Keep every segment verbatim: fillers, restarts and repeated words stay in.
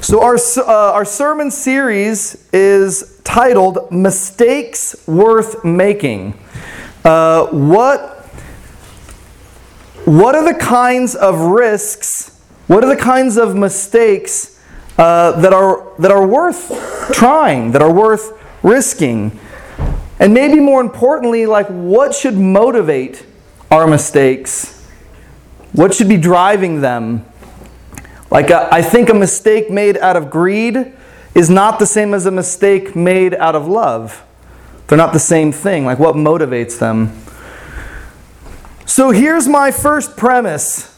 So our uh, our sermon series is titled "Mistakes Worth Making." Uh, what what are the kinds of risks? What are the kinds of mistakes uh, that are that are worth trying? That are worth risking? And maybe more importantly, like what should motivate our mistakes? What should be driving them? Like, a, I think a mistake made out of greed is not the same as a mistake made out of love. They're not the same thing. Like, what motivates them? So here's my first premise.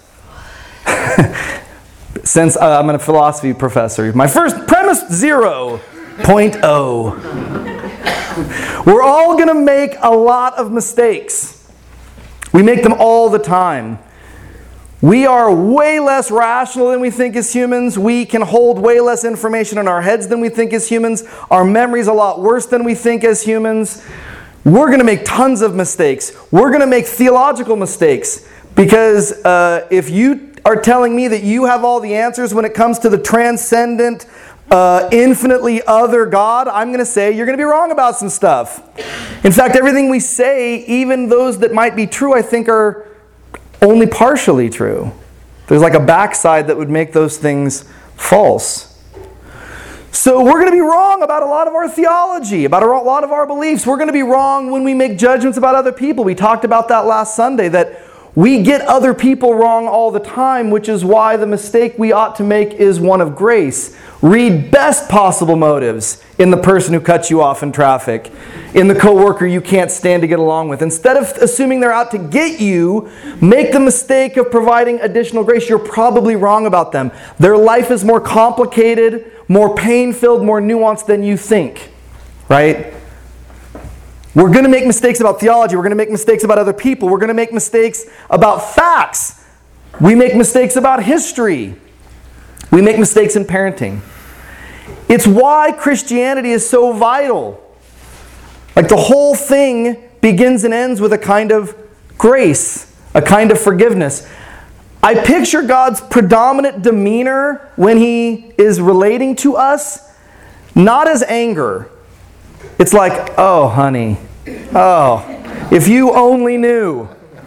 Since uh, I'm a philosophy professor. My first premise, zero point oh. We're all going to make a lot of mistakes. We make them all the time. We are way less rational than we think as humans. We can hold way less information in our heads than we think as humans. Our memory's a lot worse than we think as humans. We're going to make tons of mistakes. We're going to make theological mistakes. Because uh, if you are telling me that you have all the answers when it comes to the transcendent, uh, infinitely other God, I'm going to say you're going to be wrong about some stuff. In fact, everything we say, even those that might be true, I think are only partially true. There's like a backside that would make those things false. So we're going to be wrong about a lot of our theology, about a lot of our beliefs. We're going to be wrong when we make judgments about other people. We talked about that last Sunday, that we get other people wrong all the time, which is why the mistake we ought to make is one of grace. Read best possible motives in the person who cuts you off in traffic, in the coworker you can't stand to get along with. Instead of assuming they're out to get you, make the mistake of providing additional grace. You're probably wrong about them. Their life is more complicated, more pain-filled, more nuanced than you think. Right? We're going to make mistakes about theology. We're going to make mistakes about other people. We're going to make mistakes about facts. We make mistakes about history. We make mistakes in parenting. It's why Christianity is so vital. Like the whole thing begins and ends with a kind of grace, a kind of forgiveness. I picture God's predominant demeanor when He is relating to us, not as anger. It's like, oh, honey, oh, if you only knew.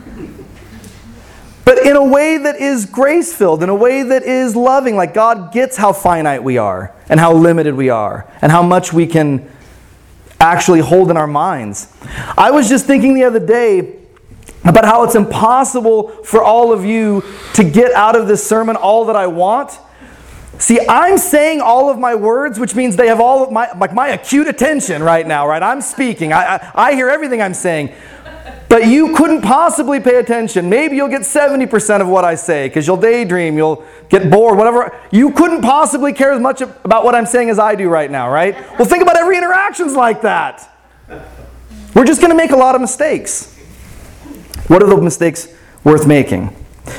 But in a way that is grace-filled, in a way that is loving, like God gets how finite we are, and how limited we are, and how much we can actually hold in our minds. I was just thinking the other day about how it's impossible for all of you to get out of this sermon all that I want. See, I'm saying all of my words, which means they have all of my like my acute attention right now, right? I'm speaking. I, I, I hear everything I'm saying. But you couldn't possibly pay attention. Maybe you'll get seventy percent of what I say because you'll daydream, you'll get bored, whatever. You couldn't possibly care as much about what I'm saying as I do right now, right? Well, think about every interaction's like that. We're just going to make a lot of mistakes. What are the mistakes worth making?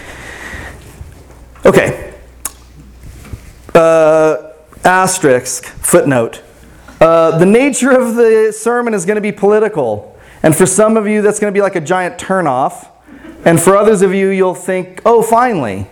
Okay. Uh, asterisk, footnote. Uh, the nature of the sermon is going to be political. And for some of you, that's going to be like a giant turnoff. And for others of you, you'll think, oh, finally.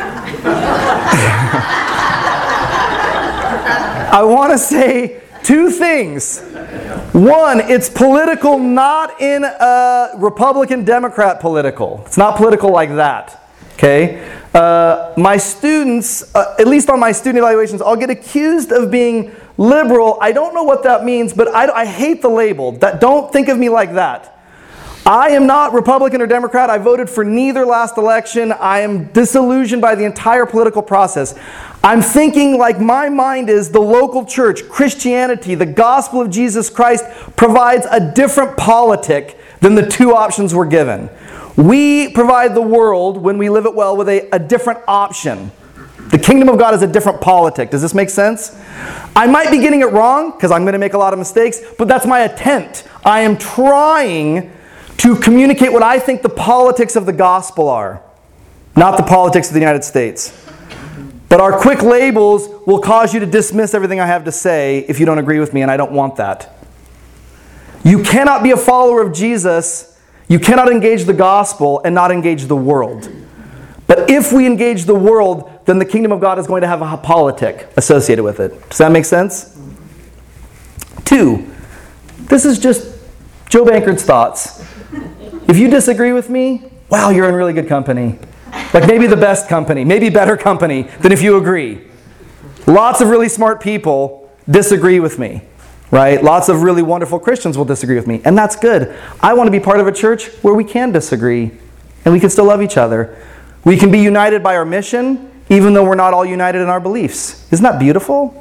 I want to say two things. One, it's political not in a Republican-Democrat political. It's not political like that. Okay? Uh, my students, uh, at least on my student evaluations, I'll get accused of being liberal. I don't know what that means, but I, I hate the label. That, don't think of me like that. I am not Republican or Democrat. I voted for neither last election. I am disillusioned by the entire political process. I'm thinking like my mind is the local church, Christianity, the gospel of Jesus Christ provides a different politic than the two options we're given. We provide the world, when we live it well, with a, a different option. The kingdom of God is a different politic. Does this make sense? I might be getting it wrong, because I'm going to make a lot of mistakes, but that's my attempt. I am trying to communicate what I think the politics of the gospel are, not the politics of the United States. But our quick labels will cause you to dismiss everything I have to say if you don't agree with me, and I don't want that. You cannot be a follower of Jesus, you cannot engage the gospel and not engage the world. But if we engage the world, then the kingdom of God is going to have a politic associated with it. Does that make sense? Two, this is just Joe Bankard's thoughts. If you disagree with me, wow, you're in really good company. Like maybe the best company, maybe better company than if you agree. Lots of really smart people disagree with me, right? Lots of really wonderful Christians will disagree with me, and that's good. I want to be part of a church where we can disagree, and we can still love each other. We can be united by our mission, even though we're not all united in our beliefs. Isn't that beautiful?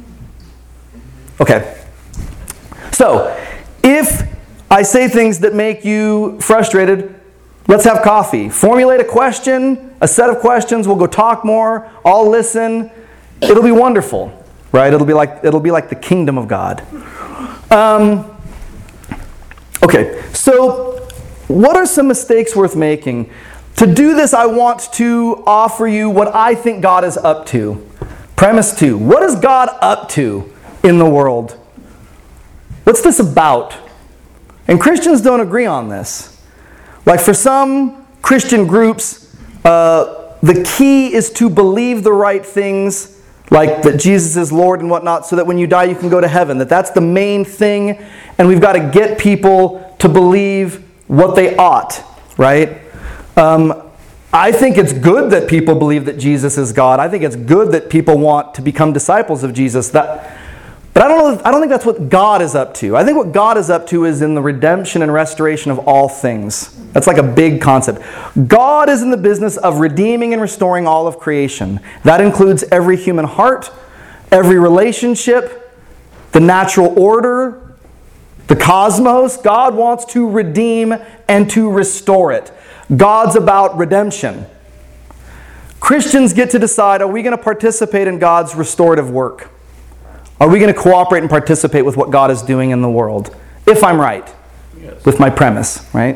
Okay. So, if I say things that make you frustrated, let's have coffee. Formulate a question, a set of questions. We'll go talk more. I'll listen. It'll be wonderful, right? It'll be like it'll be like the kingdom of God. Um, okay, so what are some mistakes worth making? To do this, I want to offer you what I think God is up to. Premise two. What is God up to in the world? What's this about? And Christians don't agree on this. Like for some Christian groups, uh, the key is to believe the right things, like that Jesus is Lord and whatnot, so that when you die you can go to heaven. That that's the main thing, and we've got to get people to believe what they ought, right? Um, I think it's good that people believe that Jesus is God. I think it's good that people want to become disciples of Jesus. That, but I don't know. I don't think that's what God is up to. I think what God is up to is in the redemption and restoration of all things. That's like a big concept. God is in the business of redeeming and restoring all of creation. That includes every human heart, every relationship, the natural order, the cosmos. God wants to redeem and to restore it. God's about redemption. Christians get to decide, are we going to participate in God's restorative work? Are we going to cooperate and participate with what God is doing in the world? If I'm right, yes, with my premise, right?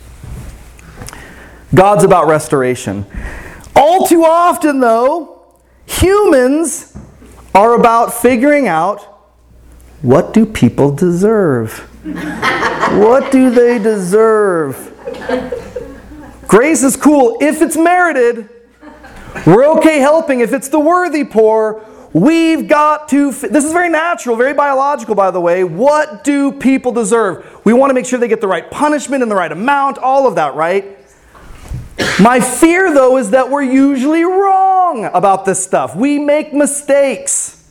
God's about restoration. All too often, though, humans are about figuring out, what do people deserve? What do they deserve? Grace is cool if it's merited. We're okay helping if it's the worthy poor. We've got to... This is very natural, very biological, by the way. What do people deserve? We want to make sure they get the right punishment and the right amount, all of that, right? My fear, though, is that we're usually wrong about this stuff. We make mistakes.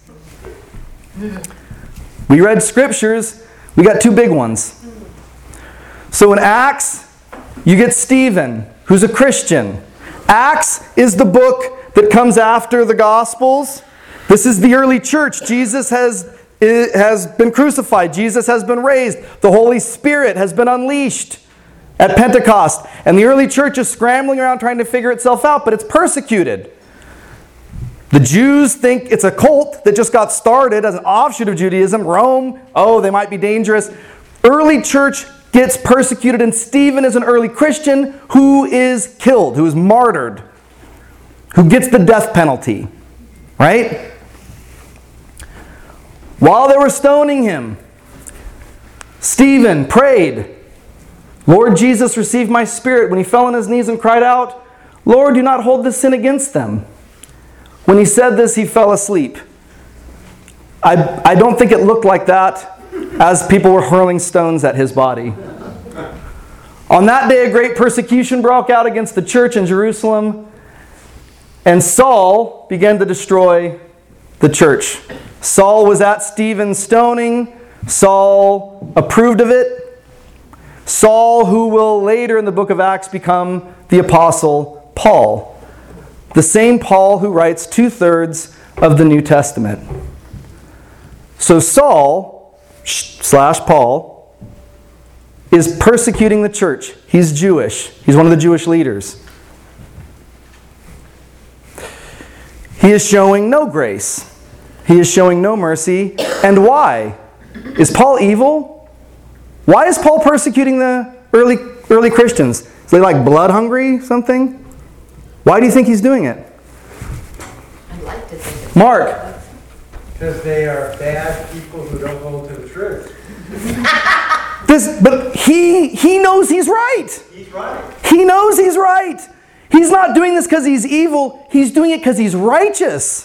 We read scriptures. We got two big ones. So in Acts, you get Stephen, who's a Christian. Acts is the book that comes after the Gospels. This is the early church. Jesus has, has been crucified. Jesus has been raised. The Holy Spirit has been unleashed at Pentecost. And the early church is scrambling around trying to figure itself out, but it's persecuted. The Jews think it's a cult that just got started as an offshoot of Judaism. Rome, oh, they might be dangerous. Early church gets persecuted, and Stephen is an early Christian who is killed, who is martyred, who gets the death penalty, right? While they were stoning him, Stephen prayed, Lord Jesus, receive my spirit. When he fell on his knees and cried out, Lord, do not hold this sin against them. When he said this, he fell asleep. I, I don't think it looked like that as people were hurling stones at his body. On that day, a great persecution broke out against the church in Jerusalem, and Saul began to destroy the church. Saul was at Stephen's stoning. Saul approved of it. Saul, who will later in the book of Acts become the Apostle Paul. The same Paul who writes two-thirds of the New Testament. So Saul, slash Paul, is persecuting the church. He's Jewish. He's one of the Jewish leaders. He is showing no grace. He is showing no mercy. And why? Is Paul evil? Why is Paul persecuting the early, early Christians? Is he like blood hungry, something? Why do you think he's doing it? I'd like to think it's Mark. Because they are bad people who don't hold to the truth. This, but he he knows he's right. He's right. He knows he's right. He's not doing this because he's evil. He's doing it because he's righteous.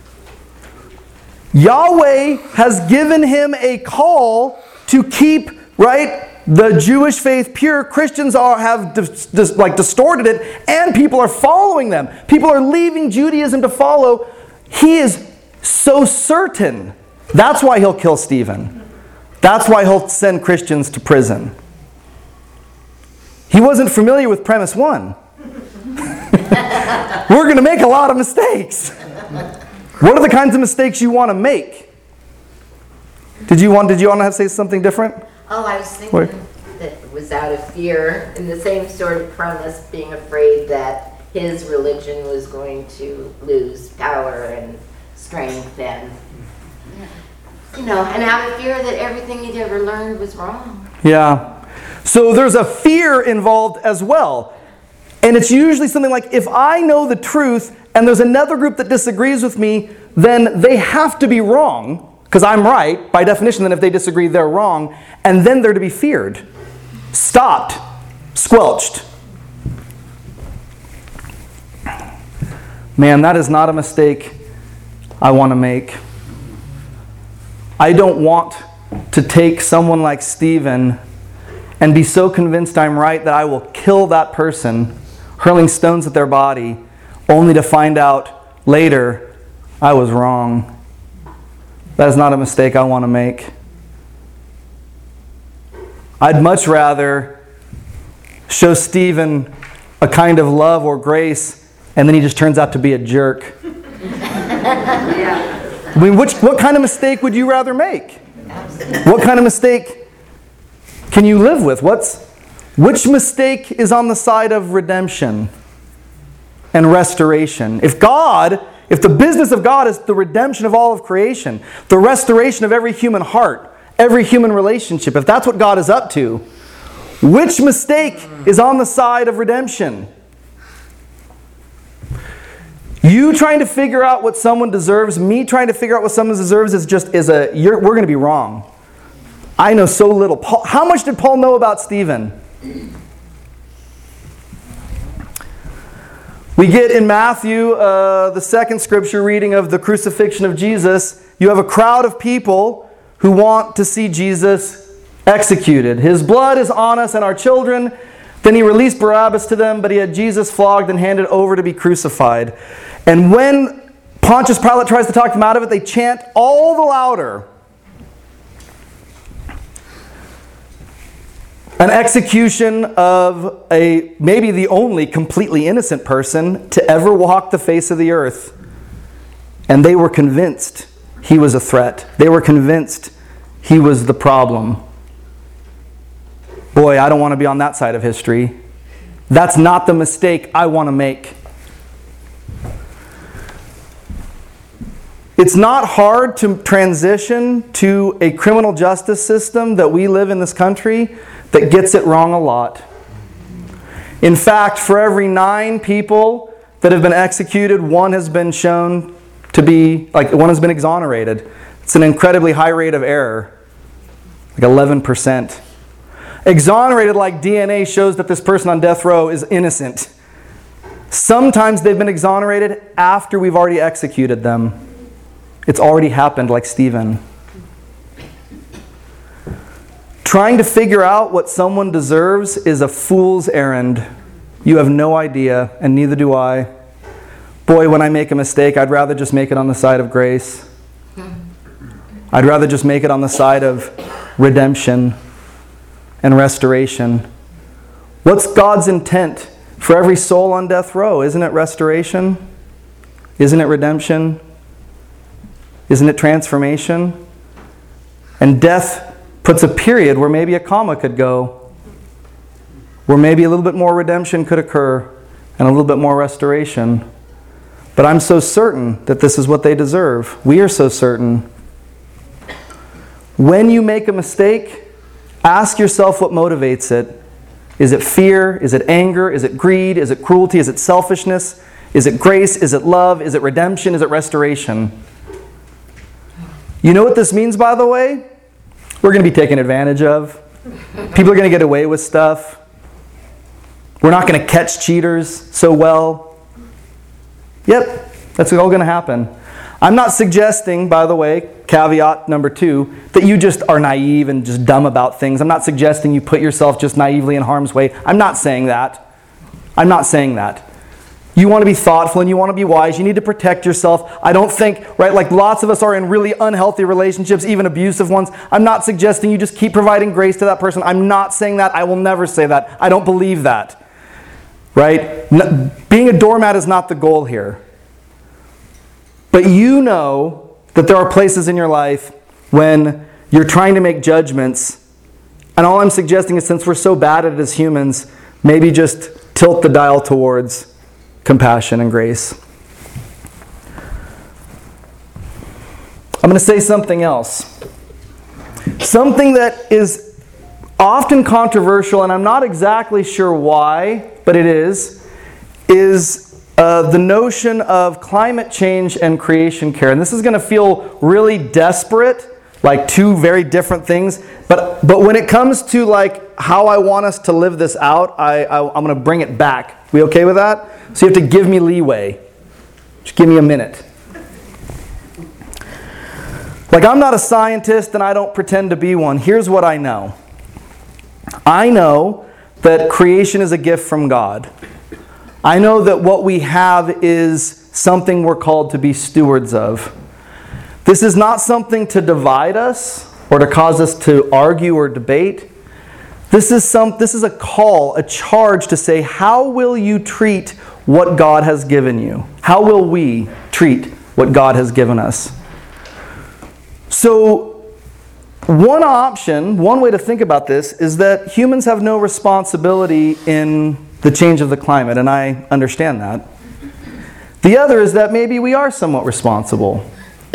Yahweh has given him a call to keep, right, the Jewish faith pure. Christians are, have dis, dis, like distorted it, and people are following them. People are leaving Judaism to follow. He is so certain. That's why he'll kill Stephen. That's why he'll send Christians to prison. He wasn't familiar with premise one. We're going to make a lot of mistakes. What are the kinds of mistakes you want to make? Did you want, did you want to have say something different? Oh, I was thinking Wait. that it was out of fear, in the same sort of premise, being afraid that his religion was going to lose power and strength, and, you know, and out of fear that everything he'd ever learned was wrong. Yeah. So there's a fear involved as well. And it's usually something like, if I know the truth and there's another group that disagrees with me, then they have to be wrong, because I'm right. By definition, then if they disagree, they're wrong. And then they're to be feared, stopped, squelched. Man, that is not a mistake I want to make. I don't want to take someone like Stephen and be so convinced I'm right that I will kill that person, hurling stones at their body, only to find out later I was wrong. That is not a mistake I want to make. I'd much rather show Stephen a kind of love or grace, and then he just turns out to be a jerk. Yeah. I mean, which, what kind of mistake would you rather make? Absolutely. What kind of mistake can you live with? What's, which mistake is on the side of redemption and restoration? If God, if the business of God is the redemption of all of creation, the restoration of every human heart, every human relationship, if that's what God is up to, which mistake is on the side of redemption? You trying to figure out what someone deserves, me trying to figure out what someone deserves is just, is a, you're, we're going to be wrong. I know so little. Paul, how much did Paul know about Stephen? We get in Matthew, uh, the second scripture reading of the crucifixion of Jesus, you have a crowd of people who want to see Jesus executed. His blood is on us and our children. Then he released Barabbas to them, but he had Jesus flogged and handed over to be crucified. And when Pontius Pilate tries to talk them out of it, they chant all the louder, an execution of a maybe the only completely innocent person to ever walk the face of the earth. And they were convinced he was a threat. They were convinced he was the problem. Boy, I don't want to be on that side of history. That's not the mistake I want to make. It's not hard to transition to a criminal justice system that we live in this country that gets it wrong a lot. In fact, for every nine people that have been executed, one has been shown to be, like one has been exonerated. It's an incredibly high rate of error, like eleven percent. Exonerated like D N A shows that this person on death row is innocent. Sometimes they've been exonerated after we've already executed them. It's already happened, like Stephen. Trying to figure out what someone deserves is a fool's errand. You have no idea, and neither do I. Boy, when I make a mistake, I'd rather just make it on the side of grace. I'd rather just make it on the side of redemption and restoration. What's God's intent for every soul on death row? Isn't it restoration? Isn't it redemption? Isn't it transformation? And death puts a period where maybe a comma could go, where maybe a little bit more redemption could occur and a little bit more restoration. But I'm so certain that this is what they deserve. We are so certain. When you make a mistake, ask yourself what motivates it. Is it fear? Is it anger? Is it greed? Is it cruelty? Is it selfishness? Is it grace? Is it love? Is it redemption? Is it restoration? You know what this means, by the way? We're going to be taken advantage of. People are going to get away with stuff. We're not going to catch cheaters so well. Yep, that's all going to happen. I'm not suggesting, by the way, caveat number two, that you just are naive and just dumb about things. I'm not suggesting you put yourself just naively in harm's way. I'm not saying that. I'm not saying that. You want to be thoughtful and you want to be wise. You need to protect yourself. I don't think, right, like lots of us are in really unhealthy relationships, even abusive ones. I'm not suggesting you just keep providing grace to that person. I'm not saying that. I will never say that. I don't believe that. Right? No, being a doormat is not the goal here. But you know that there are places in your life when you're trying to make judgments. And all I'm suggesting is, since we're so bad at it as humans, maybe just tilt the dial towards compassion and grace. I'm going to say something else. Something that is often controversial, and I'm not exactly sure why, but it is, is uh, the notion of climate change and creation care. And this is going to feel really desperate, like two very different things. But but when it comes to like how I want us to live this out, I, I I'm going to bring it back. We okay with that? So you have to give me leeway. Just give me a minute. Like, I'm not a scientist and I don't pretend to be one. Here's what I know. I know that creation is a gift from God. I know that what we have is something we're called to be stewards of. This is not something to divide us or to cause us to argue or debate. This is some. This is a call, a charge to say, how will you treat what God has given you? How will we treat what God has given us? So, one option, one way to think about this is that humans have no responsibility in the change of the climate, and I understand that. The other is that maybe we are somewhat responsible.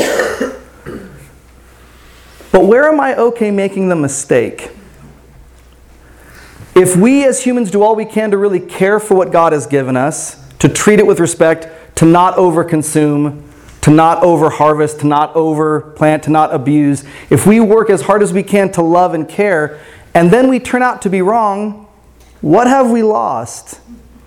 But where am I okay making the mistake? If we as humans do all we can to really care for what God has given us, to treat it with respect, to not overconsume, to not over-harvest, to not over-plant, to not abuse, if we work as hard as we can to love and care, and then we turn out to be wrong, what have we lost?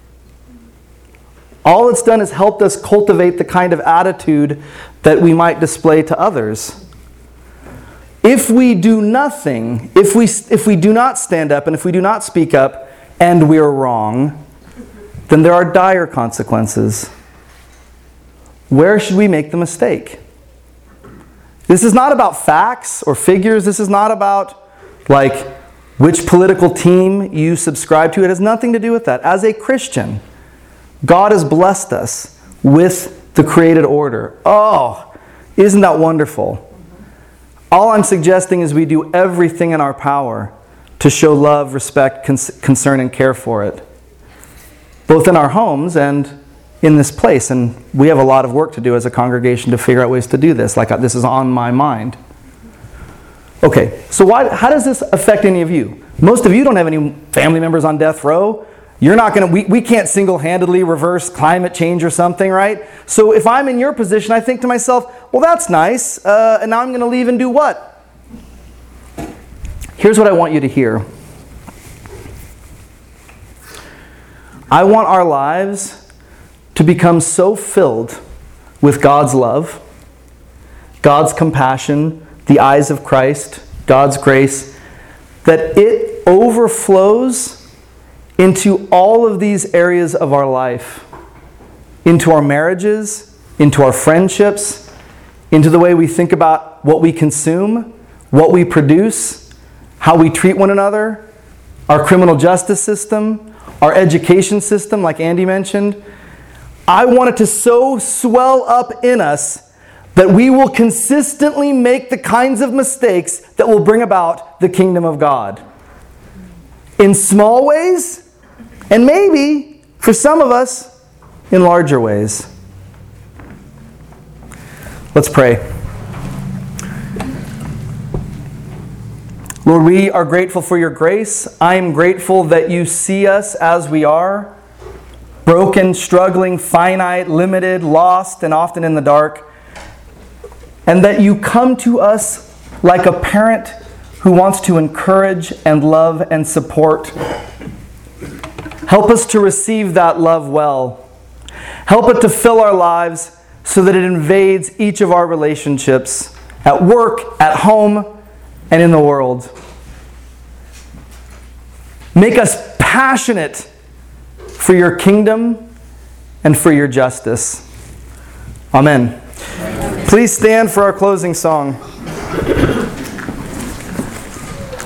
All it's done is helped us cultivate the kind of attitude that we might display to others. If we do nothing, if we, if we do not stand up and if we do not speak up and we're wrong, then there are dire consequences. Where should we make the mistake? This is not about facts or figures. This is not about like which political team you subscribe to. It has nothing to do with that. As a Christian, God has blessed us with the created order. Oh, isn't that wonderful? All I'm suggesting is we do everything in our power to show love, respect, cons- concern, and care for it. Both in our homes and in this place. And we have a lot of work to do as a congregation to figure out ways to do this. Like this is on my mind. Okay, so why, how does this affect any of you? Most of you don't have any family members on death row. You're not going to, we, we can't single-handedly reverse climate change or something, right? So if I'm in your position, I think to myself, well, that's nice. Uh, and now I'm going to leave and do what? Here's what I want you to hear. I want our lives to become so filled with God's love, God's compassion, the eyes of Christ, God's grace, that it overflows into all of these areas of our life, into our marriages, into our friendships, into the way we think about what we consume, what we produce, how we treat one another, our criminal justice system, our education system, like Andy mentioned. I want it to so swell up in us that we will consistently make the kinds of mistakes that will bring about the kingdom of God. In small ways, and maybe, for some of us, in larger ways. Let's pray. Lord, we are grateful for your grace. I am grateful that you see us as we are, broken, struggling, finite, limited, lost, and often in the dark. And that you come to us like a parent who wants to encourage and love and support. Help us to receive that love well. Help it to fill our lives so that it invades each of our relationships at work, at home, and in the world. Make us passionate for your kingdom and for your justice. Amen. Please stand for our closing song.